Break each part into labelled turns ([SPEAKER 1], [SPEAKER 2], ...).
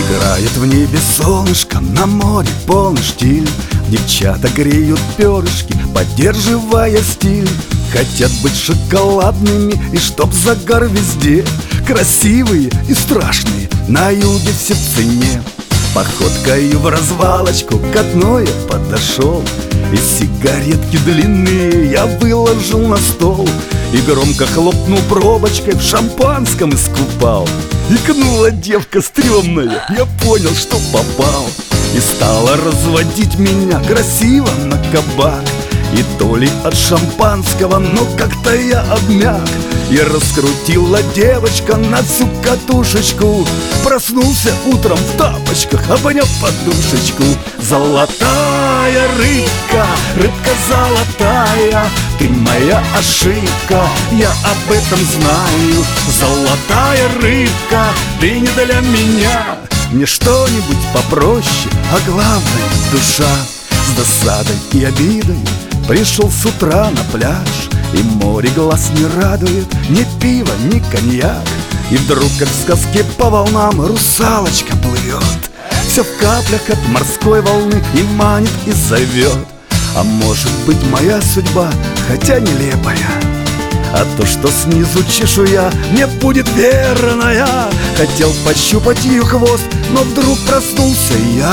[SPEAKER 1] Играет в небе солнышко, на море полный штиль. Девчата греют перышки, поддерживая стиль. Хотят быть шоколадными, и чтоб загар везде. Красивые и страшные, на юге все в цене. Походкою в развалочку к одной я подошел, и сигаретки длинные я выложил на стол. И громко хлопнул пробочкой, в шампанском искупал. Икнула девка стрёмная, я понял, что попал. И стала разводить меня красиво на кабак. И то ли от шампанского, но как-то я обмяк. И раскрутила девочка на всю катушечку. Проснулся утром в тапочках, обняв подушечку. Золотая рыбка, рыбка золотая, ты моя ошибка, я об этом знаю. Золотая рыбка, ты не для меня. Мне что-нибудь попроще, а главное душа. С досадой и обидой пришел с утра на пляж, и море глаз не радует, ни пиво, ни коньяк. И вдруг, как в сказке, по волнам русалочка плывет. Все в каплях от морской волны и манит, и зовет. А может быть, моя судьба, хотя нелепая, а то, что снизу чешуя, мне будет верная. Хотел пощупать ее хвост, но вдруг проснулся я.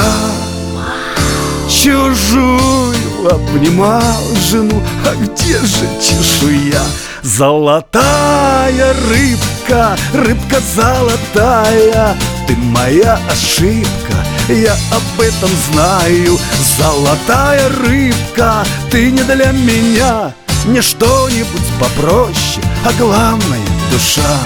[SPEAKER 1] Чужую обнимал жену, а где же чешуя? Золотая рыбка, рыбка золотая, ты моя ошибка, я об этом знаю. Золотая рыбка, ты не для меня. Мне что-нибудь попроще, а главное душа.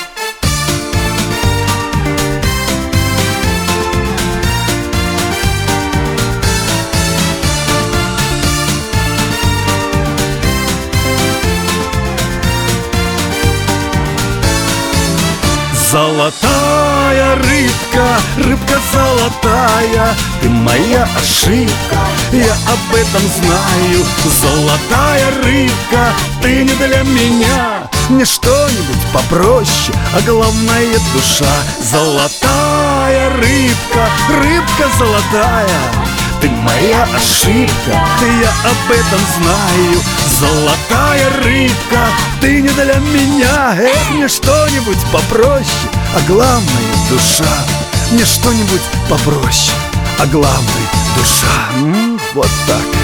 [SPEAKER 1] Золотая рыбка, рыбка золотая, ты моя ошибка, я об этом знаю. Золотая рыбка, ты не для меня. Мне что-нибудь попроще, а главное душа. Золотая рыбка, рыбка золотая, ты моя ошибка, я об этом знаю. Золотая рыбка, ты не для меня. Мне что-нибудь попроще, а главное душа. Мне что-нибудь попроще, а главное душа. Вот так.